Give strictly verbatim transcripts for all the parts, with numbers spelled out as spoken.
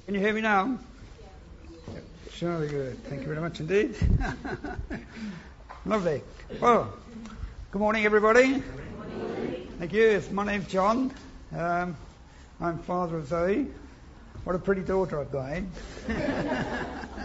Can you hear me now? Yeah. Surely good. Thank you very much indeed. Lovely. Well, good morning, everybody. Good morning. Thank you. It's, my name's John. Um, I'm father of Zoe. What a pretty daughter I've got, eh?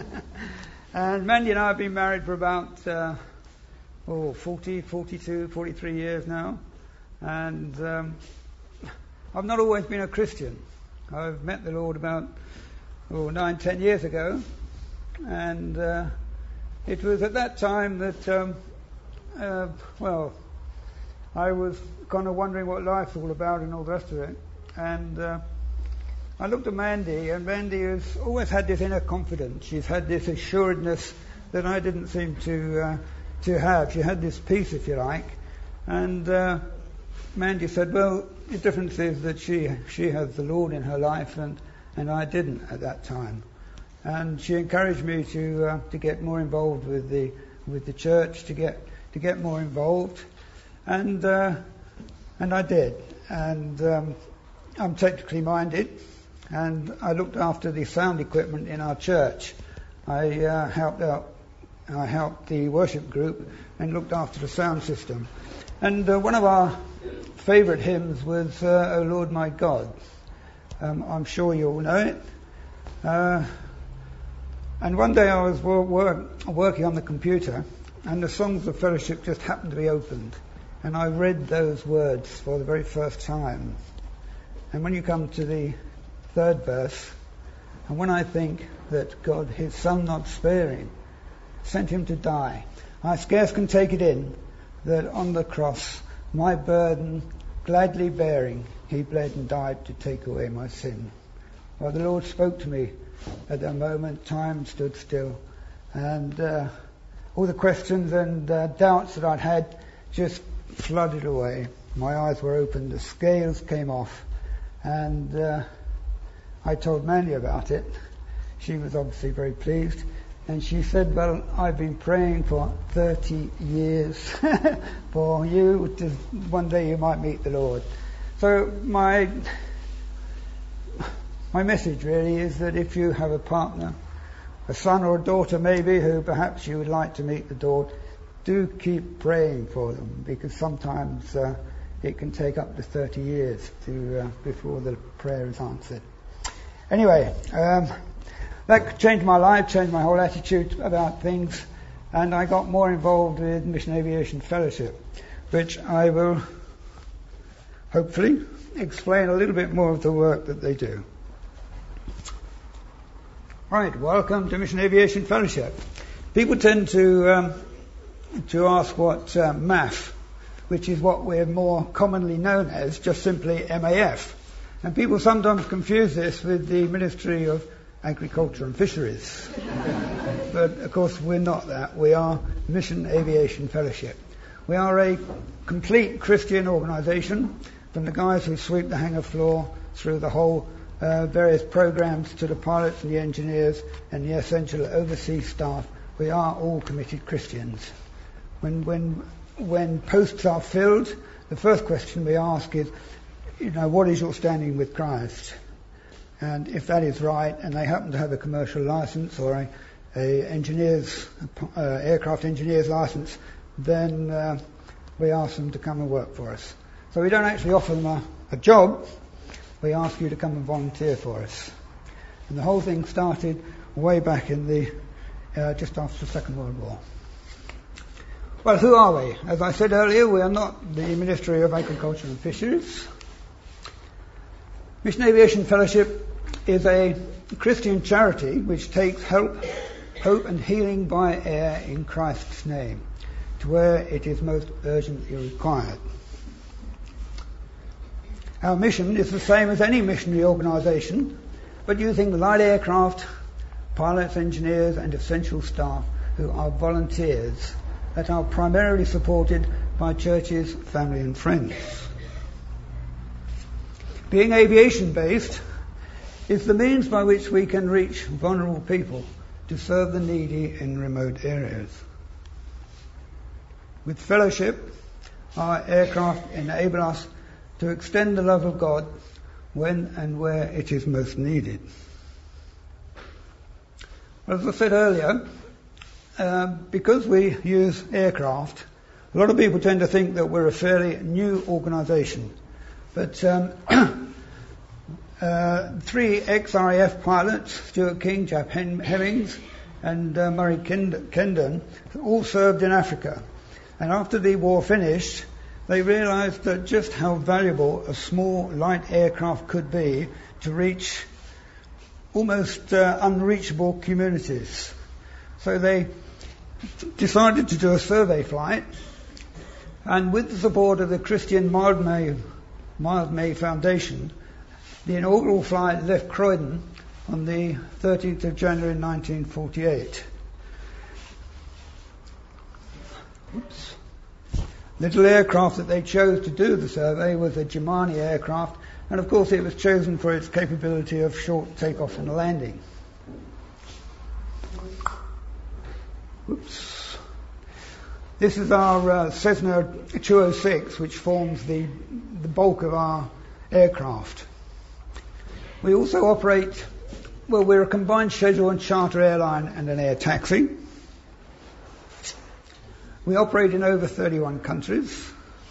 And Mandy and I have been married for about uh, oh, forty, forty-two, forty-three years now. And um, I've not always been a Christian. I've met the Lord about oh, nine, ten years ago. And uh, it was at that time that, um, uh, well, I was kind of wondering what life's all about and all the rest of it. And uh, I looked at Mandy, and Mandy has always had this inner confidence. She's had this assuredness that I didn't seem to uh, to have. She had this peace, if you like. And uh, Mandy said, well, the difference is that she she has the Lord in her life, and, and I didn't at that time. And she encouraged me to uh, to get more involved with the with the church, to get to get more involved, and uh, and I did. And um, I'm technically minded. And I looked after the sound equipment in our church. I uh, helped out, I helped the worship group and looked after the sound system. And uh, one of our favourite hymns was uh, "O Lord My God." Um, I'm sure you all know it. Uh, and one day I was wor- wor- working on the computer, and the Songs of Fellowship just happened to be opened, and I read those words for the very first time. And when you come to the third verse, and when I think that God, his Son not sparing, sent him to die, I scarce can take it in that on the cross, my burden gladly bearing, he bled and died to take away my sin. Well, the Lord spoke to me at that moment. Time stood still, and uh, all the questions and uh, doubts that I'd had just flooded away. My eyes were opened, the scales came off, and uh, I told Mandy about it. She was obviously very pleased. And she said, well, I've been praying for thirty years for you. To, one day you might meet the Lord. So my my message really is that if you have a partner, a son or a daughter maybe, who perhaps you would like to meet the Lord, do keep praying for them, because sometimes uh, it can take up to thirty years to uh, before the prayer is answered. Anyway, um, that changed my life, changed my whole attitude about things, and I got more involved with Mission Aviation Fellowship, which I will hopefully explain a little bit more of the work that they do. Right, welcome to Mission Aviation Fellowship. People tend to um, to ask what uh, M A F, which is what we're more commonly known as, just simply M A F. And people sometimes confuse this with the Ministry of Agriculture and Fisheries. But of course we're not that. We are Mission Aviation Fellowship. We are a complete Christian organisation, from the guys who sweep the hangar floor through the whole uh, various programs to the pilots and the engineers and the essential overseas staff. We are all committed Christians. When, when, when posts are filled, the first question we ask is, you know, what is your standing with Christ? And if that is right, and they happen to have a commercial license or a, a engineer's uh, aircraft engineer's license, then uh, we ask them to come and work for us. So we don't actually offer them a, a job. We ask you to come and volunteer for us. And the whole thing started way back in the uh, just after the Second World War. Well, who are we? As I said earlier, we are not the Ministry of Agriculture and Fisheries. Mission Aviation Fellowship is a Christian charity which takes help, hope and healing by air in Christ's name to where it is most urgently required. Our mission is the same as any missionary organisation, but using light aircraft, pilots, engineers and essential staff who are volunteers that are primarily supported by churches, family and friends. Being aviation-based is the means by which we can reach vulnerable people to serve the needy in remote areas. With fellowship, our aircraft enable us to extend the love of God when and where it is most needed. As I said earlier, uh, because we use aircraft, a lot of people tend to think that we're a fairly new organisation. But um, uh, three ex-R A F pilots, Stuart King, Jack Hemmings, and uh, Murray Kendon, all served in Africa. And after the war finished, they realised that just how valuable a small, light aircraft could be to reach almost uh, unreachable communities. So they decided to do a survey flight, and with the support of the Christian Mildmay, Mildmay Foundation, the inaugural flight left Croydon on the thirteenth of January nineteen forty-eight. Oops. Little aircraft that they chose to do the survey was a Germani aircraft, and of course it was chosen for its capability of short takeoff and landing. Oops. This is our uh, Cessna two oh six, which forms the, the bulk of our aircraft. We also operate, well, we're a combined schedule and charter airline and an air taxi. We operate in over thirty-one countries.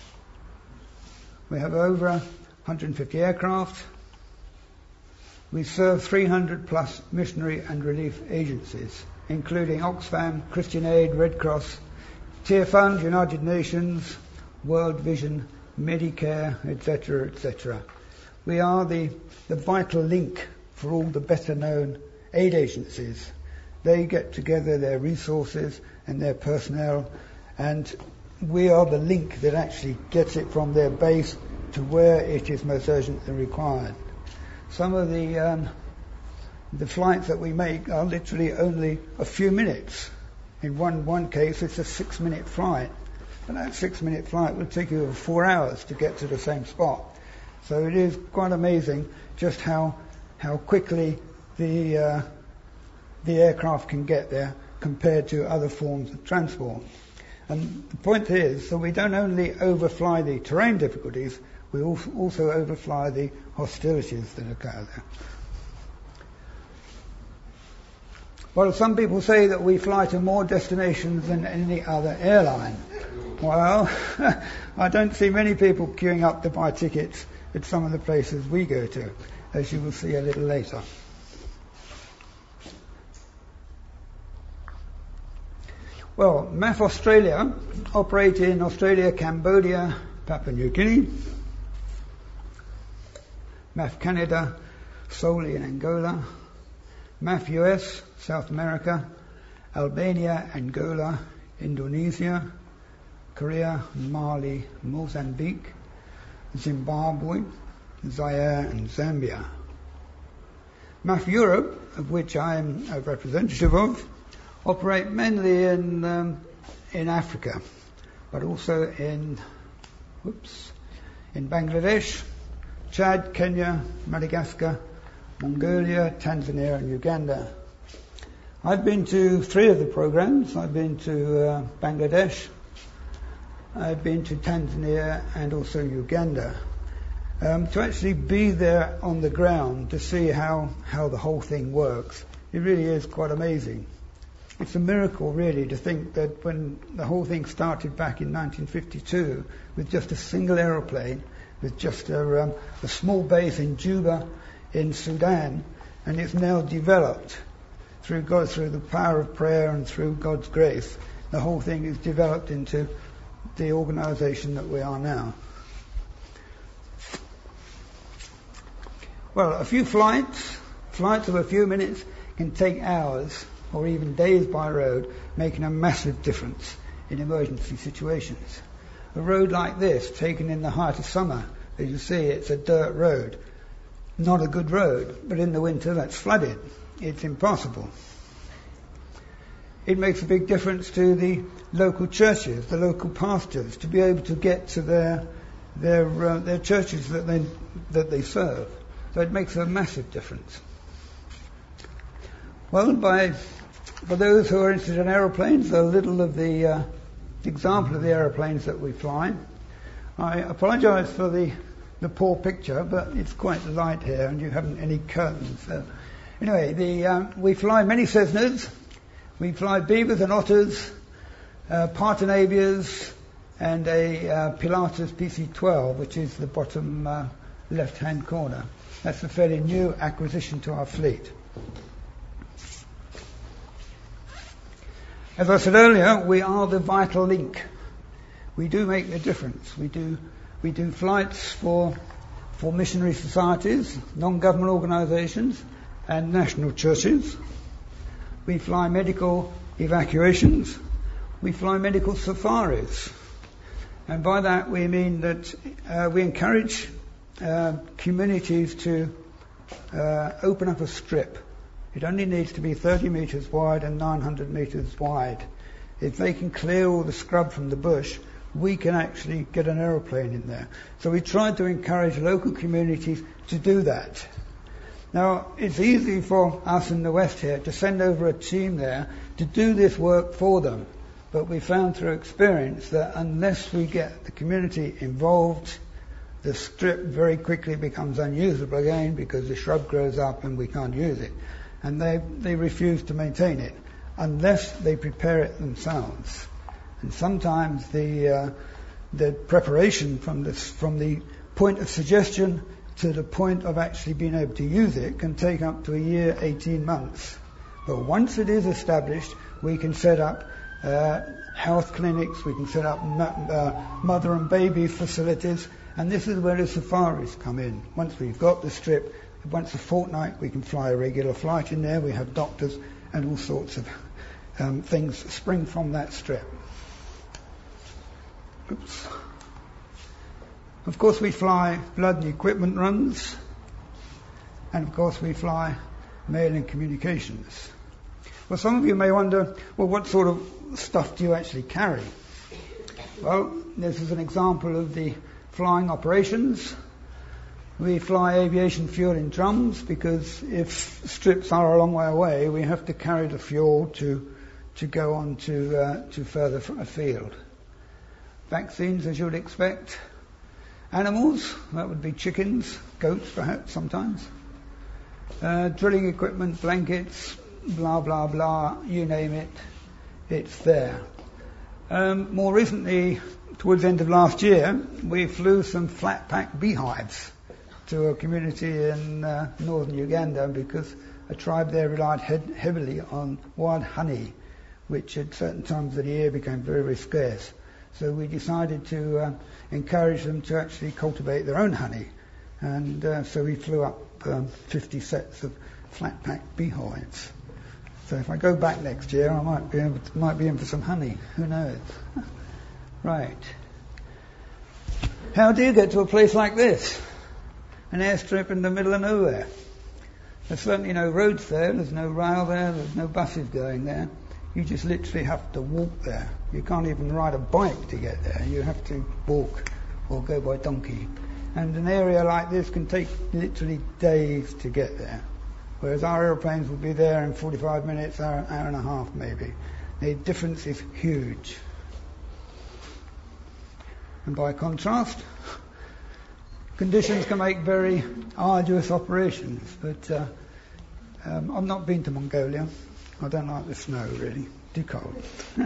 We have over one hundred fifty aircraft. We serve three hundred plus missionary and relief agencies, including Oxfam, Christian Aid, Red Cross, Tear Fund, United Nations, World Vision, Medicare, et cetera, et cetera. We are the, the vital link for all the better-known aid agencies. They get together their resources and their personnel, and we are the link that actually gets it from their base to where it is most urgently required. Some of the um, the flights that we make are literally only a few minutes. In one one case, it's a six-minute flight, and that six-minute flight will take you over four hours to get to the same spot. So it is quite amazing just how how quickly the uh, the aircraft can get there compared to other forms of transport. And the point is that we don't only overfly the terrain difficulties, we also overfly the hostilities that occur there. Well, some people say that we fly to more destinations than any other airline. Well, I don't see many people queuing up to buy tickets at some of the places we go to, as you will see a little later. Well, M A F Australia operate in Australia, Cambodia, Papua New Guinea. M A F Canada, solely in Angola. M A F U S, South America, Albania, Angola, Indonesia, Korea, Mali, Mozambique, Zimbabwe, Zaire, and Zambia. M A F Europe, of which I am a representative of, operate mainly in um, in Africa, but also in whoops, in Bangladesh, Chad, Kenya, Madagascar, Mongolia, Tanzania, and Uganda. I've been to three of the programs. I've been to uh, Bangladesh, I've been to Tanzania, and also Uganda. Um, to actually be there on the ground to see how, how the whole thing works, it really is quite amazing. It's a miracle, really, to think that when the whole thing started back in nineteen fifty-two with just a single aeroplane, with just a, um, a small base in Juba in Sudan, and it's now developed through God, through the power of prayer and through God's grace. The whole thing is developed into the organisation that we are now. Well, a few flights, flights of a few minutes can take hours or even days by road, making a massive difference in emergency situations. A road like this, taken in the height of summer, as you see, it's a dirt road. Not a good road, but in the winter that's flooded. It's impassable. It makes a big difference to the local churches, the local pastors, to be able to get to their their uh, their churches that they that they serve. So it makes a massive difference. Well, by for those who are interested in aeroplanes, a little of the uh, example of the aeroplanes that we fly. I apologise for the the poor picture, but it's quite light here, and you haven't any curtains. So Anyway, the, um, we fly many Cessnas. We fly beavers and otters, uh, Partenavias, and a uh, Pilatus P C twelve, which is the bottom uh, left-hand corner. That's a fairly new acquisition to our fleet. As I said earlier, we are the vital link. We do make the difference. We do we do flights for for missionary societies, non-government organisations, and national churches. We fly medical evacuations. We fly medical safaris. And by that we mean that uh, we encourage uh, communities to uh, open up a strip. It only needs to be thirty metres wide and nine hundred metres wide. If they can clear all the scrub from the bush, we can actually get an aeroplane in there. So we tried to encourage local communities to do that. Now, it's easy for us in the West here to send over a team there to do this work for them. But we found through experience that unless we get the community involved, the strip very quickly becomes unusable again because the shrub grows up and we can't use it. And they, they refuse to maintain it unless they prepare it themselves. And sometimes the uh, the preparation from this from the point of suggestion to the point of actually being able to use it can take up to a year, eighteen months. But once it is established, we can set up uh, health clinics, we can set up mo- uh, mother and baby facilities, and this is where the safaris come in. Once we've got the strip, once a fortnight we can fly a regular flight in there, we have doctors and all sorts of um, things spring from that strip. Oops. Of course we fly blood and equipment runs, and of course we fly mail and communications. Well, some of you may wonder, well, what sort of stuff do you actually carry? Well, this is an example of the flying operations. We fly aviation fuel in drums because if strips are a long way away, we have to carry the fuel to to go on to uh, to further afield. Vaccines, as you would expect. Animals, that would be chickens, goats perhaps sometimes. Uh, drilling equipment, blankets, blah, blah, blah, you name it, it's there. Um, more recently, towards the end of last year, we flew some flat-pack beehives to a community in uh, northern Uganda because a tribe there relied he- heavily on wild honey, which at certain times of the year became very, very scarce. So we decided to uh, encourage them to actually cultivate their own honey. And uh, so we flew up um, fifty sets of flat-pack beehives. So if I go back next year, I might be able to, might be in for some honey. Who knows? Right. How do you get to a place like this? An airstrip in the middle of nowhere. There's certainly no roads there. There's no rail there. There's no buses going there. You just literally have to walk there. You can't even ride a bike to get there. You have to walk or go by donkey. And an area like this can take literally days to get there. Whereas our aeroplanes will be there in forty-five minutes, hour, hour and a half maybe. The difference is huge. And by contrast, conditions can make very arduous operations. But uh, um, I've not been to Mongolia. I don't like the snow, really. Too cold.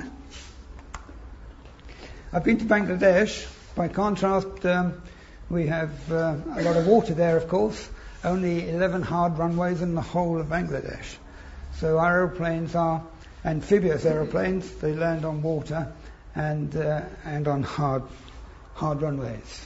I've been to Bangladesh. By contrast, um, we have uh, a lot of water there, of course. Only eleven hard runways in the whole of Bangladesh. So our aeroplanes are amphibious aeroplanes. They land on water and uh, and on hard hard runways.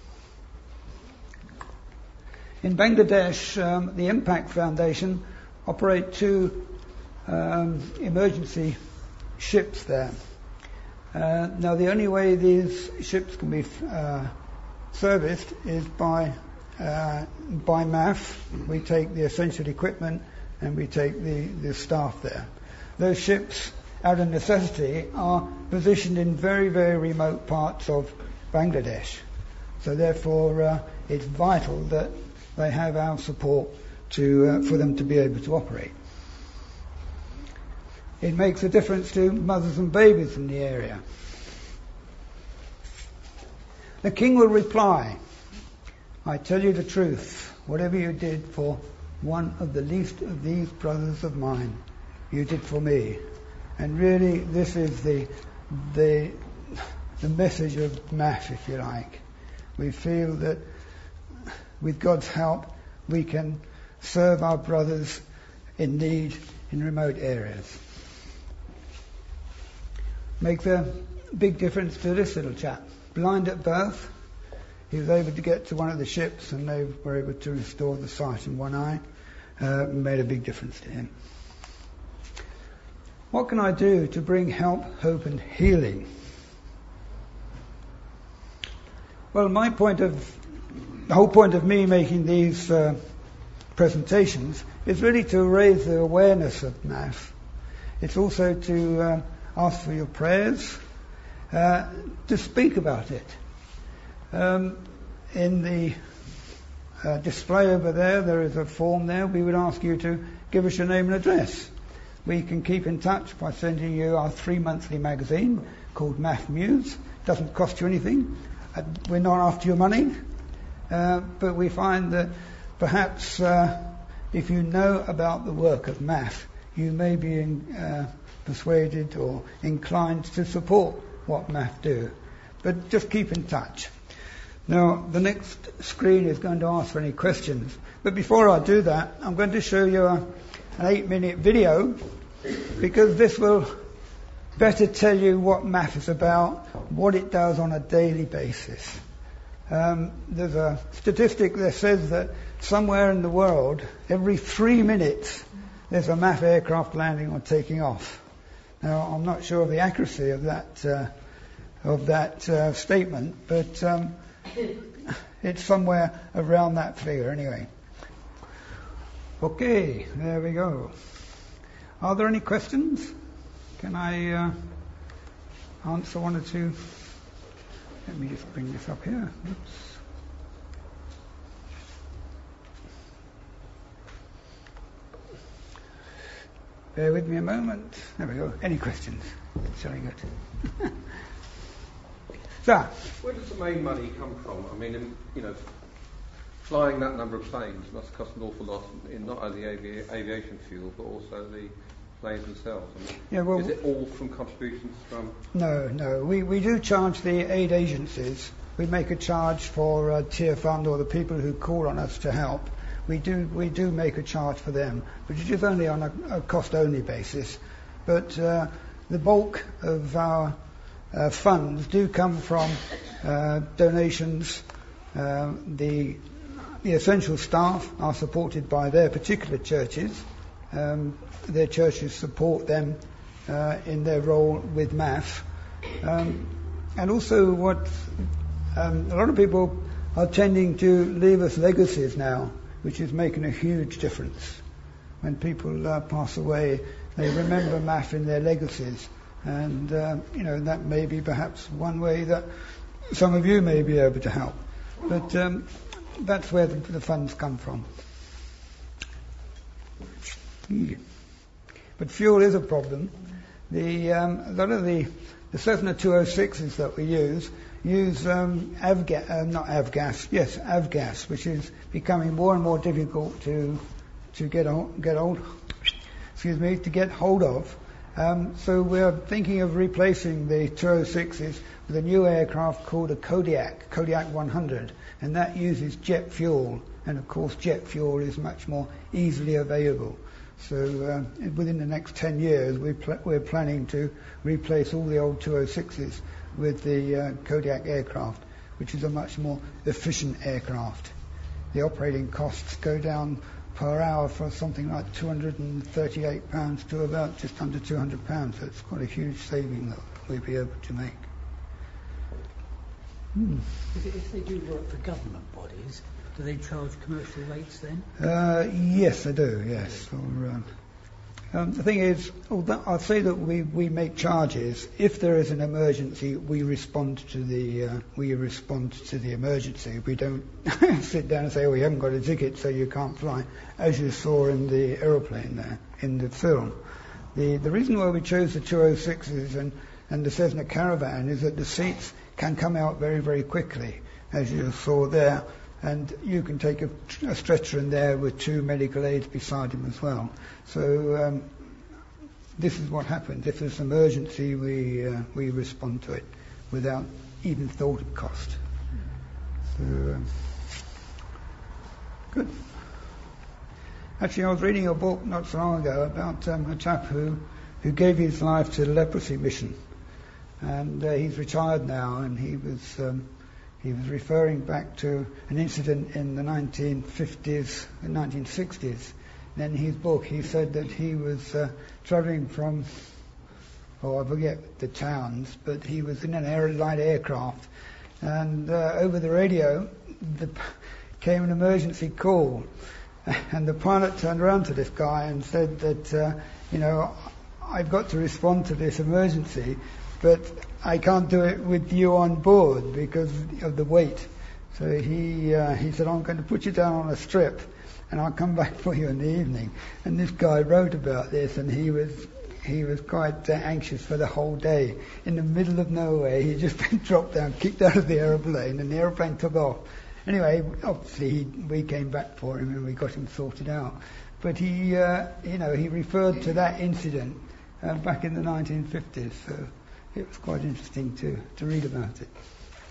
In Bangladesh, um, the Impact Foundation operate two Um, emergency ships there. Uh, now, the only way these ships can be uh, serviced is by uh, by M A F. We take the essential equipment and we take the, the staff there. Those ships, out of necessity, are positioned in very, very remote parts of Bangladesh. So, therefore, uh, it's vital that they have our support to uh, for them to be able to operate. It makes a difference to mothers and babies in the area. The king will reply, I tell you the truth, whatever you did for one of the least of these brothers of mine, you did for me. And really, this is the the the message of M A F, if you like. We feel that with God's help, we can serve our brothers in need in remote areas. Makes a big difference to this little chap. Blind at birth, he was able to get to one of the ships and they were able to restore the sight in one eye. Uh, made a big difference to him. What can I do to bring help, hope and healing? Well, my point of, the whole point of me making these uh, presentations is really to raise the awareness of M A F. It's also to uh, ask for your prayers, uh, to speak about it. Um, in the uh, display over there, there is a form there. We would ask you to give us your name and address. We can keep in touch by sending you our three monthly magazine called M A F Muse. Doesn't cost you anything. Uh, we're not after your money, uh, but we find that perhaps uh, if you know about the work of M A F, you may be in, uh, persuaded or inclined to support what M A F do. But just keep in touch. Now, the next screen is going to ask for any questions. But before I do that, I'm going to show you a, an eight-minute video, because this will better tell you what M A F is about, what it does on a daily basis. Um, there's a statistic that says that somewhere in the world, every three minutes, there's a M A F aircraft landing or taking off. Now, I'm not sure of the accuracy of that uh, of that uh, statement, but um, it's somewhere around that figure anyway. Okay, there we go. Are there any questions? Can I uh, answer one or two? Let me just bring this up here. Oops. Bear with me a moment. There we go. Any questions? Very good. So, where does the main money come from? I mean, in, you know, flying that number of planes must cost an awful lot in not only avi- aviation fuel, but also the planes themselves. I mean, yeah, well, is it all from contributions from? No, no. We we do charge the aid agencies. We make a charge for uh, Tier Fund or the people who call on us to help. We do we do make a charge for them, but it is only on a, a cost-only basis. But uh, the bulk of our uh, funds do come from uh, donations. Uh, the the essential staff are supported by their particular churches. Um, their churches support them uh, in their role with M A F. Um, and also what um, a lot of people are tending to leave us legacies now, which is making a huge difference. When people uh, pass away, they remember M A F in their legacies. And, uh, you know, that may be perhaps one way that some of you may be able to help. But um, that's where the, the funds come from. Yeah. But fuel is a problem. The um, a lot of the, the Cessna two oh sixes that we use use um, avga- uh, not avgas, yes, avgas, which is becoming more and more difficult to to get on, get hold, excuse me, to get hold of. Um, so we're thinking of replacing the two oh sixes with a new aircraft called a Kodiak, Kodiak one hundred, and that uses jet fuel, and of course jet fuel is much more easily available. So uh, within the next ten years, we pl- we're planning to replace all the old two oh sixes with the uh, Kodiak aircraft, which is a much more efficient aircraft. The operating costs go down per hour for something like two hundred thirty-eight pounds to about just under two hundred pounds. So it's quite a huge saving that we'll be able to make. Hmm. If, if they do work for government bodies, do they charge commercial rates then? Uh, yes, they do, yes. Or, um, um, the thing is, I'd say that we, we make charges. If there is an emergency, we respond to the uh, we respond to the emergency. We don't sit down and say, "Oh, you haven't got a ticket, so you can't fly," as you saw in the aeroplane there in the film. The the reason why we chose the two oh sixes and and the Cessna Caravan is that the seats can come out very very quickly, as you saw there. and you can take a, a stretcher in there with two medical aids beside him as well. So um, this is what happens. If there's an emergency, we uh, we respond to it without even thought of cost. So um, good. Actually, I was reading a book not so long ago about um, a chap who who gave his life to the leprosy mission, and uh, he's retired now, and he was um, he was referring back to an incident in the nineteen fifties and nineteen sixties. And in his book, he said that he was uh, travelling from, oh, I forget the towns, but he was in an air, light aircraft, and uh, over the radio the, came an emergency call, and the pilot turned around to this guy and said that, uh, you know, I've got to respond to this emergency, but I can't do it with you on board because of the weight. So he uh, he said, I'm going to put you down on a strip and I'll come back for you in the evening. And this guy wrote about this, and he was he was quite uh, anxious for the whole day. In the middle of nowhere, he just been dropped down, kicked out of the aeroplane, and the aeroplane took off. Anyway, obviously he, we came back for him and we got him sorted out. But he, uh, you know, he referred to that incident uh, back in the nineteen fifties. So it was quite interesting to, to read about it.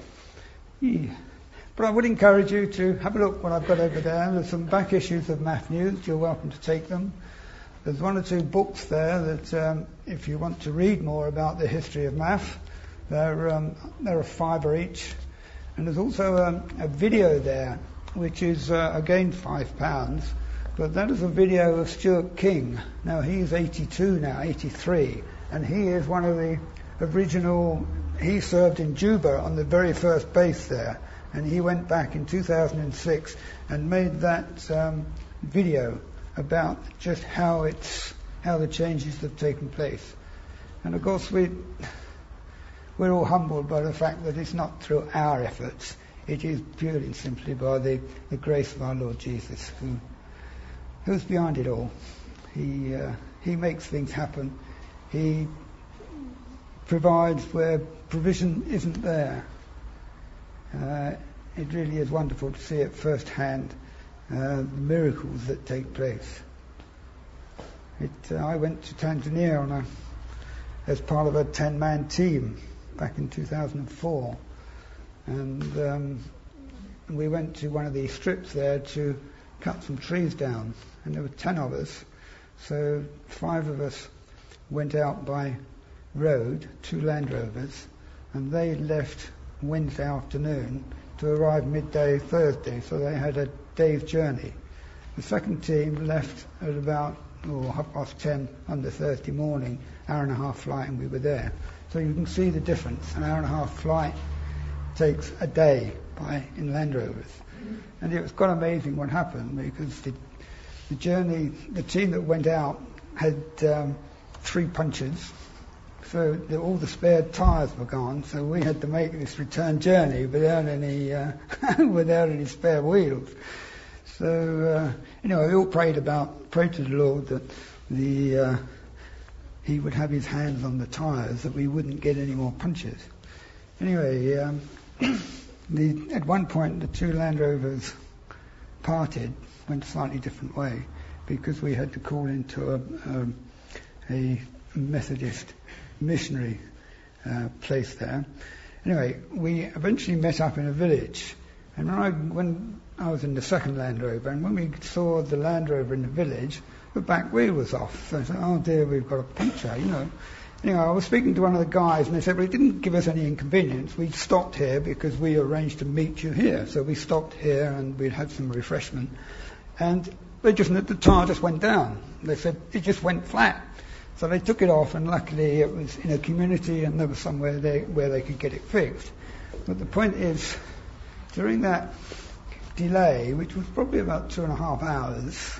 Yeah. But I would encourage you to have a look what I've got over there. There's some back issues of Math News. You're welcome to take them. There's one or two books there that, um, if you want to read more about the history of math, they're, um, they're a fiver each. And there's also um, a video there, which is, uh, again, five pounds. But that is a video of Stuart King. Now, he's eighty-two now, eighty-three. And he is one of the original, he served in Juba on the very first base there. And he went back in two thousand six and made that um, video about just how it's how the changes have taken place. And of course we we're all humbled by the fact that it's not through our efforts. It is purely and simply by the, the grace of our Lord Jesus, who who's behind it all. He uh, he makes things happen. He provides where provision isn't there. Uh, it really is wonderful to see it firsthand, uh, the miracles that take place. It, uh, I went to Tanzania on a, as part of a ten-man team back in two thousand four, and um, we went to one of these strips there to cut some trees down, and there were ten of us, so five of us went out by road, two Land Rovers, and they left Wednesday afternoon to arrive midday Thursday, so they had a day's journey. The second team left at about oh, half past ten on the Thursday morning, hour and a half flight, and we were there. So you can see the difference. An hour and a half flight takes a day by in Land Rovers. And it was quite amazing what happened, because the, the journey, the team that went out had um, three punctures. So the, all the spare tyres were gone, so we had to make this return journey without any uh, without any spare wheels. So uh, anyway, we all prayed about prayed to the Lord that the uh, He would have His hands on the tyres, that we wouldn't get any more punctures. Anyway, um, the, at one point the two Land Rovers parted, went a slightly different way, because we had to call into a, a, a Methodist missionary uh, place there. Anyway, we eventually met up in a village, and when I, when I was in the second Land Rover, and when we saw the Land Rover in the village, the back wheel was off. So I said, oh dear, we've got a puncture, you know. Anyway, I was speaking to one of the guys, and they said, well, it didn't give us any inconvenience. We stopped here because we arranged to meet you here. So we stopped here and we'd had some refreshment. And they just, the tyre just went down. They said, it just went flat. So they took it off, and luckily it was in a community and there was somewhere they, where they could get it fixed. But the point is, during that delay, which was probably about two and a half hours,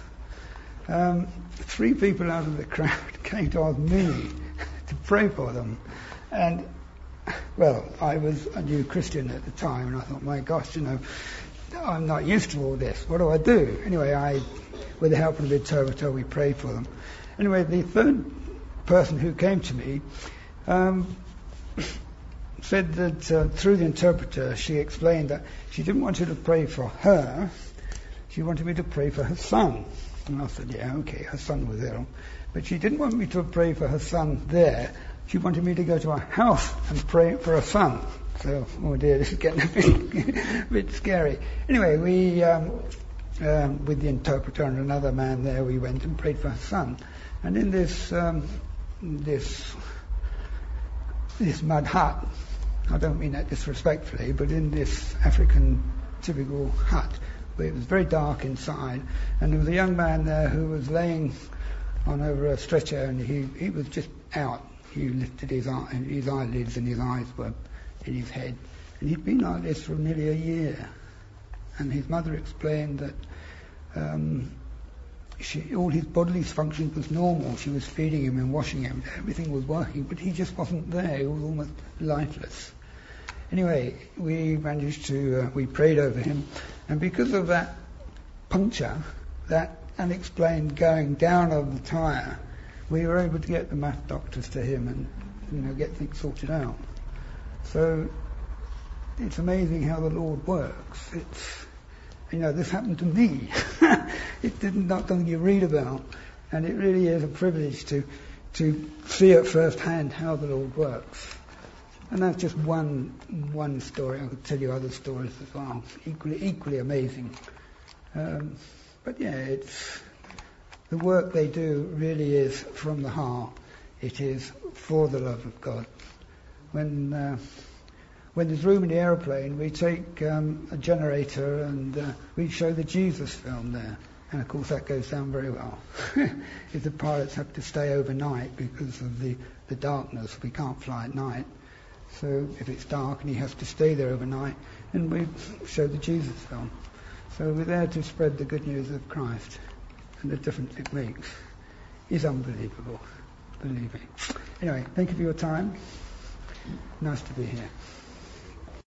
um, three people out of the crowd came to ask me to pray for them. And, well, I was a new Christian at the time, and I thought, my gosh, you know, I'm not used to all this. What do I do? Anyway, I, with the help of the interpreter, we prayed for them. Anyway, the third person who came to me, um, said that uh, through the interpreter she explained that she didn't want you to pray for her, she wanted me to pray for her son. And I said, yeah, okay, her son was ill. But she didn't want me to pray for her son there. She wanted me to go to her house and pray for her son. So, oh dear, this is getting a bit, a bit scary. Anyway, we, um, um, with the interpreter and another man there, we went and prayed for her son. And in this, um, this, this mud hut, I don't mean that disrespectfully, but in this African typical hut, where it was very dark inside, and there was a young man there who was laying on over a stretcher, and he, he was just out. He lifted his, eye, his eyelids and his eyes were in his head. And he'd been like this for nearly a year. And his mother explained that um, she, all his bodily functions was normal. She was feeding him and washing him. Everything was working, but he just wasn't there. He was almost lifeless. Anyway, we managed to, uh, we prayed over him. And because of that puncture, that unexplained going down of the tyre, we were able to get the math doctors to him and, you know, get things sorted out. So it's amazing how the Lord works. It's, you know, this happened to me. It didn't not something you read about, and it really is a privilege to to see at first hand how the Lord works. And that's just one one story. I could tell you other stories as well, equally equally amazing. Um, but yeah, it's the work they do really is from the heart. It is for the love of God. When uh, when there's room in the aeroplane, we take um, a generator and uh, we show the Jesus film there. And of course that goes down very well. If the pilots have to stay overnight because of the, the darkness, we can't fly at night. So if it's dark and he has to stay there overnight, and we show the Jesus film. So we're there to spread the good news of Christ, and the difference it makes is unbelievable, believe me. Anyway, thank you for your time. Nice to be here.